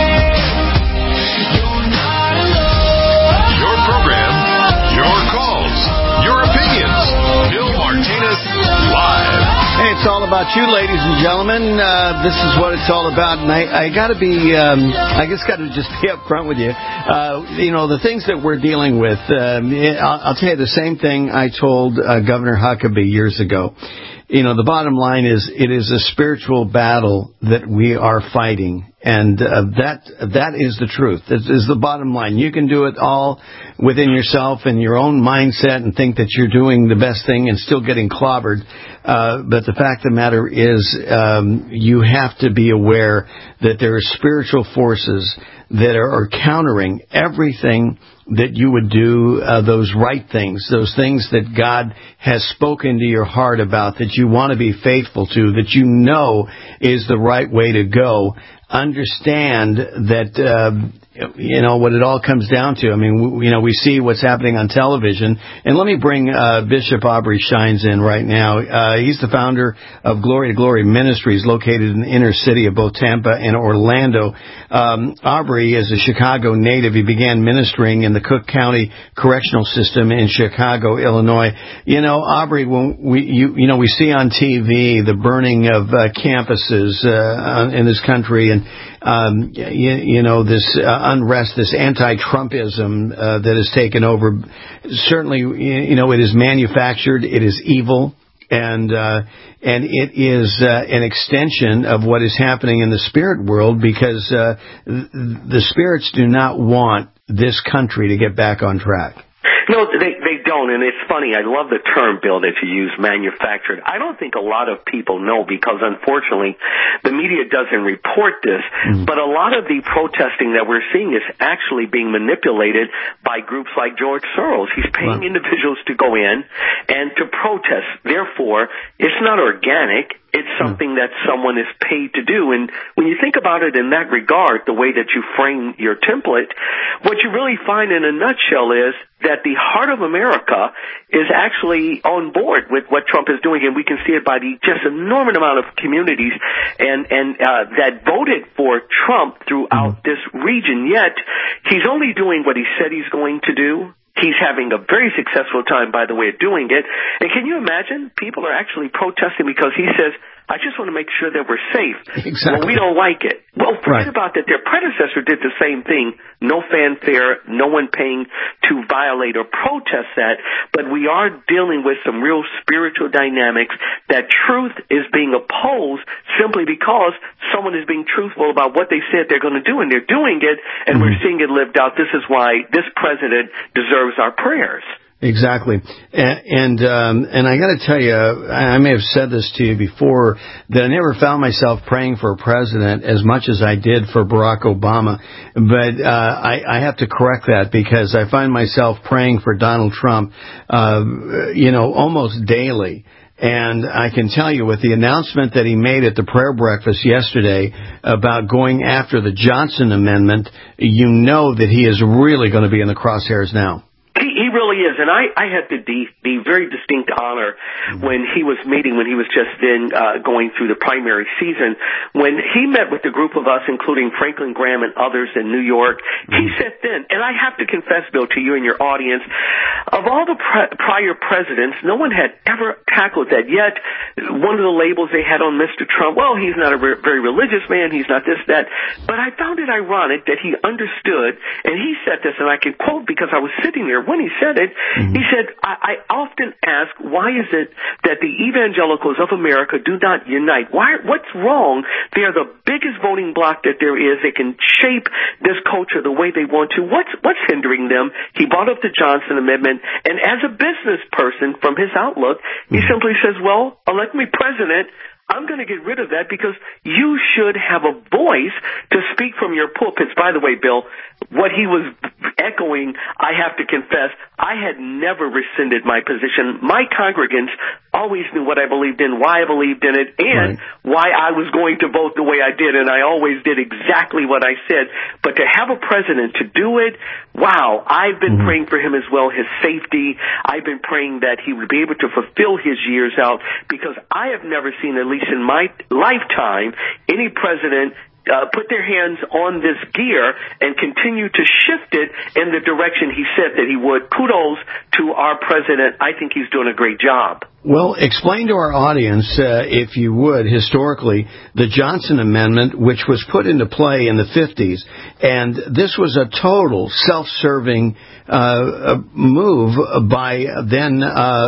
you're not alone. Your program, your calls, your opinions. Bill Martinez Live. Hey, it's all about you, ladies and gentlemen. This is what it's all about, and I got to be, I just got to just be up front with you. The things that we're dealing with, I'll tell you the same thing I told Governor Huckabee years ago. The bottom line is it is a spiritual battle that we are fighting, and that is the truth. That is the bottom line. You can do it all within yourself and your own mindset and think that you're doing the best thing and still getting clobbered. But the fact of the matter is you have to be aware that there are spiritual forces that are countering everything that you would do, those right things, those things that God has spoken to your heart about, that you want to be faithful to, that you know is the right way to go. Understand that, what it all comes down to. I mean, we see what's happening on television. And let me bring Bishop Aubrey Shines in right now. He's the founder of Glory to Glory Ministries, located in the inner city of both Tampa and Orlando. Aubrey is a Chicago native. He began ministering in the Cook County Correctional System in Chicago, Illinois. Aubrey, when we see on TV the burning of campuses in this country, and this unrest, this anti-Trumpism that has taken over. Certainly, it is manufactured. It is evil, and it is an extension of what is happening in the spirit world, because the spirits do not want this country to get back on track. No, they don't, and it's funny. I love the term, Bill, that you use, manufactured. I don't think a lot of people know, because unfortunately the media doesn't report this, but a lot of the protesting that we're seeing is actually being manipulated by groups like George Soros. He's paying individuals to go in and to protest. Therefore, it's not organic. It's something that someone is paid to do. And when you think about it in that regard, the way that you frame your template, what you really find in a nutshell is that the heart of America is actually on board with what Trump is doing. And we can see it by the just enormous amount of communities and that voted for Trump throughout this region. Yet he's only doing what he said he's going to do. He's having a very successful time, by the way, of doing it. And can you imagine? People are actually protesting because he says, I just want to make sure that we're safe. Exactly. Well, we don't like it. Well, forget about that. Their predecessor did the same thing. No fanfare, no one paying to violate or protest that. But we are dealing with some real spiritual dynamics that truth is being opposed simply because someone is being truthful about what they said they're going to do, and they're doing it, and we're seeing it lived out. This is why this president deserves our prayers. Exactly. And I got to tell you, I may have said this to you before, that I never found myself praying for a president as much as I did for Barack Obama. But I have to correct that, because I find myself praying for Donald Trump, almost daily. And I can tell you, with the announcement that he made at the prayer breakfast yesterday about going after the Johnson Amendment, you know that he is really going to be in the crosshairs now. He really is, and I had the very distinct honor when he was just then going through the primary season, when he met with a group of us, including Franklin Graham and others in New York. He said then, and I have to confess, Bill, to you and your audience, of all the prior presidents, no one had ever tackled that. Yet, one of the labels they had on Mr. Trump, well, he's not a very religious man, he's not this, that. But I found it ironic that he understood, and he said this, and I can quote because I was sitting there when he said it. He said, I often ask, why is it that the evangelicals of America do not unite? What's wrong? They are the biggest voting bloc that there is. They can shape this culture the way they want to. What's hindering them? He brought up the Johnson Amendment, and as a business person, from his outlook, he simply says, well, elect me president. I'm going to get rid of that because you should have a voice to speak from your pulpits. By the way, Bill, what he was echoing, I have to confess, I had never rescinded my position. My congregants always knew what I believed in, why I believed in it, and why I was going to vote the way I did, and I always did exactly what I said. But to have a president to do it, wow, I've been praying for him as well, his safety. I've been praying that he would be able to fulfill his years out, because I have never seen, at least in my lifetime, any president put their hands on this gear and continue to shift it in the direction he said that he would. Kudos to our president. I think he's doing a great job. Well, explain to our audience, if you would, historically, the Johnson Amendment, which was put into play in the 50s, and this was a total self-serving move by then,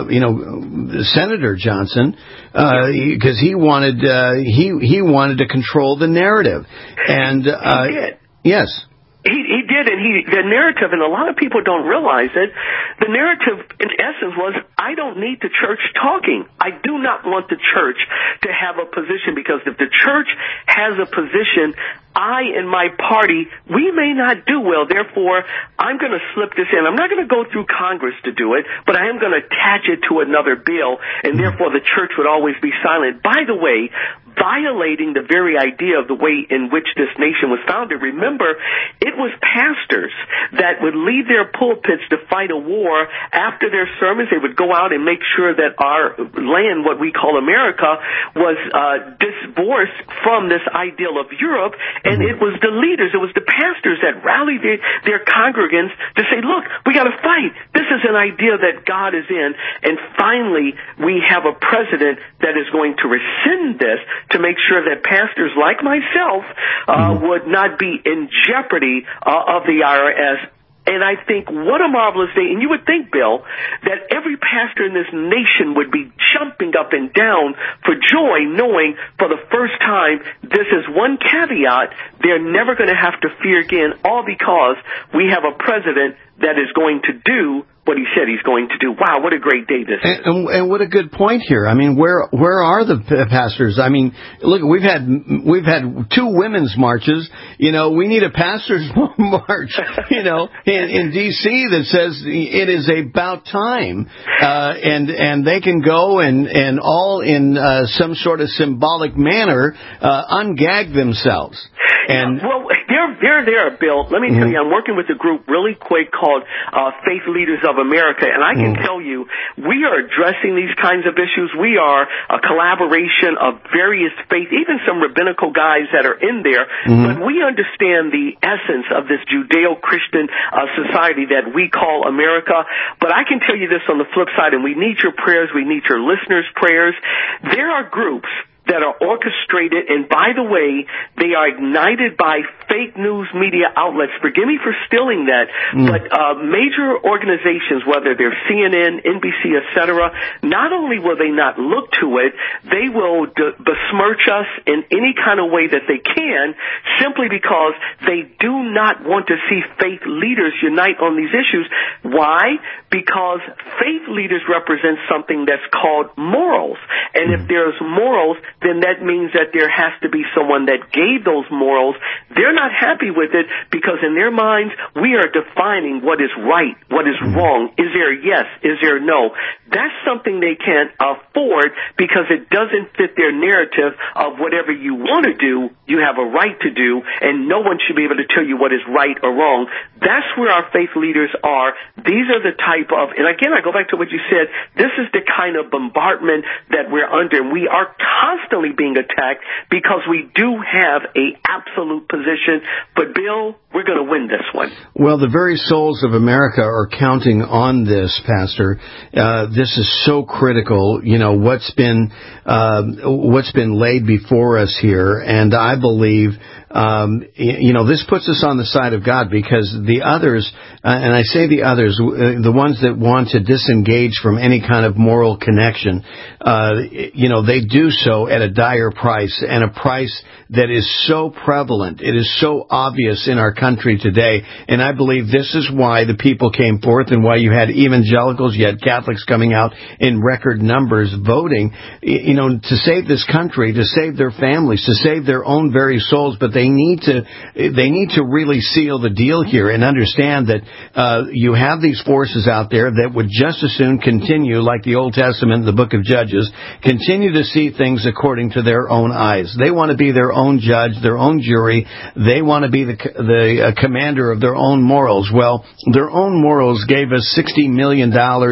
Senator Johnson, because he wanted to control the narrative, and yes. He did, and the narrative, and a lot of people don't realize it, the narrative, in essence, was, I don't need the church talking. I do not want the church to have a position, because if the church has a position, I and my party, we may not do well. Therefore, I'm going to slip this in. I'm not going to go through Congress to do it, but I am going to attach it to another bill, and therefore the church would always be silent. By the way, violating the very idea of the way in which this nation was founded. Remember, it was pastors that would leave their pulpits to fight a war. After their sermons, they would go out and make sure that our land, what we call America, was divorced from this ideal of Europe, and it was the leaders, it was the pastors that rallied their congregants to say, look, we got to fight. This is an idea that God is in, and finally we have a president that is going to rescind this to make sure that pastors like myself would not be in jeopardy of the IRS. And I think what a marvelous day. And you would think, Bill, that every pastor in this nation would be jumping up and down for joy, knowing for the first time, this is one caveat, they're never going to have to fear again, all because we have a president that is going to do what he said he's going to do. Wow, what a great day this is. And what a good point here. I mean, where are the pastors? I mean, look, we've had 2 women's marches. We need a pastor's march, in D.C. that says it is about time, and they can go and all in some sort of symbolic manner ungag themselves. And well, they're there, Bill. Let me tell you, I'm working with a group really quick called Faith Leaders of America, and I can tell you, we are addressing these kinds of issues. We are a collaboration of various faiths, even some rabbinical guys that are in there, but we understand the essence of this Judeo-Christian society that we call America. But I can tell you this on the flip side, and we need your prayers, we need your listeners' prayers. There are groups that are orchestrated, and by the way, they are ignited by fake news media outlets. Forgive me for stealing that, but major organizations, whether they're CNN, NBC, etc., not only will they not look to it, they will besmirch us in any kind of way that they can, simply because they do not want to see faith leaders unite on these issues. Why? Because faith leaders represent something that's called morals. And if there's morals, then that means that there has to be someone that gave those morals. They're not happy with it because in their minds, we are defining what is right, what is wrong. Is there a yes? Is there a no? That's something they can't afford because it doesn't fit their narrative of whatever you want to do, you have a right to do, and no one should be able to tell you what is right or wrong. That's where our faith leaders are. These are the type of, and again, I go back to what you said, this is the kind of bombardment that we're under, and we are constantly being attacked because we do have a absolute position. But Bill, we're going to win this one. Well, the very souls of America are counting on this, Pastor. This is so critical. You know, what's been laid before us here, and I believe this puts us on the side of God, because the others, and I say the others, the ones that want to disengage from any kind of moral connection, they do so at a dire price, and a price that is so prevalent. It is so obvious in our country today, and I believe this is why the people came forth, and why you had evangelicals, you had Catholics coming out in record numbers voting, to save this country, to save their families, to save their own very souls. But they need to really seal the deal here and understand that you have these forces out there that would just as soon continue, like the Old Testament, the book of Judges, continue to see things according to their own eyes. They want to be their own judge, their own jury. They want to be the commander of their own morals. Well, their own morals gave us $60 million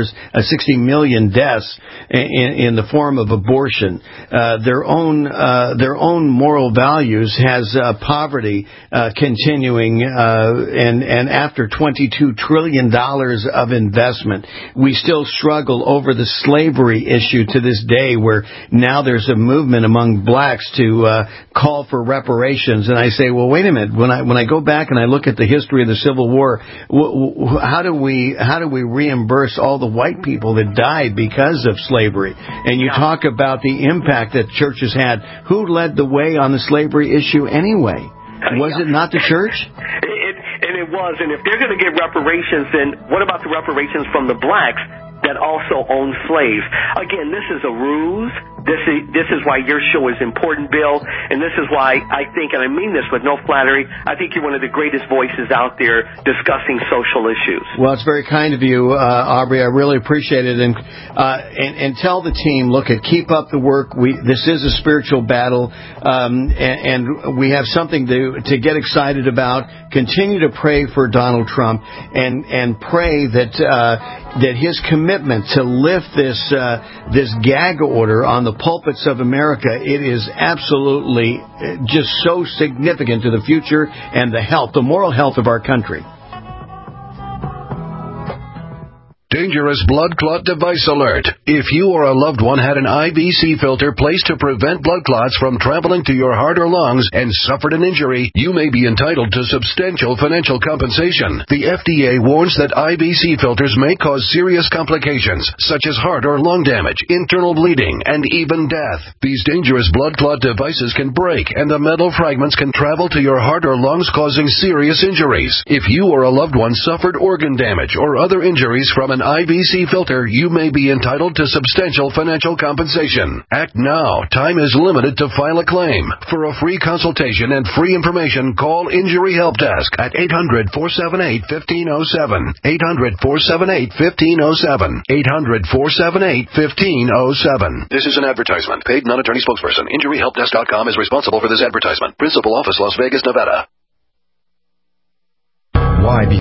deaths in the form of abortion. Their own moral values has poverty continuing, and after $22 trillion of investment, we still struggle over the slavery issue to this day, where now there's a movement among blacks to call for reparations. And I say, well, wait a minute. When I go back and I look at the history of the Civil War, how do we reimburse all the white people that died because of slavery? And you talk about the impact that churches had. Who led the way on the slavery issue anyway? Was it not the church? It was. And if they're going to get reparations, then what about the reparations from the blacks that also own slaves? Again, this is a ruse. This is why your show is important, Bill, and this is why I think, and I mean this with no flattery, I think you're one of the greatest voices out there discussing social issues. Well, it's very kind of you, Aubrey. I really appreciate it, and tell the team, keep up the work. This is a spiritual battle, and we have something to get excited about. Continue to pray for Donald Trump, and pray that his commitment to lift this gag order on the pulpits of America, it is absolutely just so significant to the future and the moral health of our country. Dangerous blood clot device alert. If you or a loved one had an IVC filter placed to prevent blood clots from traveling to your heart or lungs and suffered an injury, you may be entitled to substantial financial compensation. The FDA warns that IVC filters may cause serious complications, such as heart or lung damage, internal bleeding, and even death. These dangerous blood clot devices can break, and the metal fragments can travel to your heart or lungs, causing serious injuries. If you or a loved one suffered organ damage or other injuries from an IVC filter, you may be entitled to substantial financial compensation. Act now. Time is limited to file a claim. For a free consultation and free information, call Injury Help Desk at 800-478-1507. 800-478-1507. 800-478-1507. This is an advertisement. Paid non-attorney spokesperson. InjuryHelpDesk.com is responsible for this advertisement. Principal office, Las Vegas, Nevada. Why?